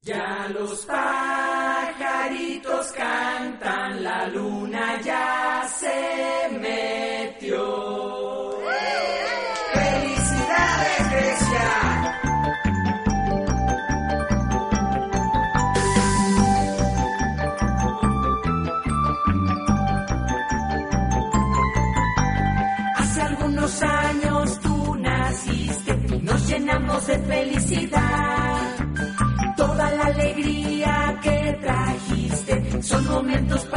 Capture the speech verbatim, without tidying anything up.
Ya los pajaritos cantan, la luna ya se metió. ¡Felicidades, Grecia! Hace algunos años tú naciste, nos llenamos de felicidad. Toda la alegría que trajiste son momentos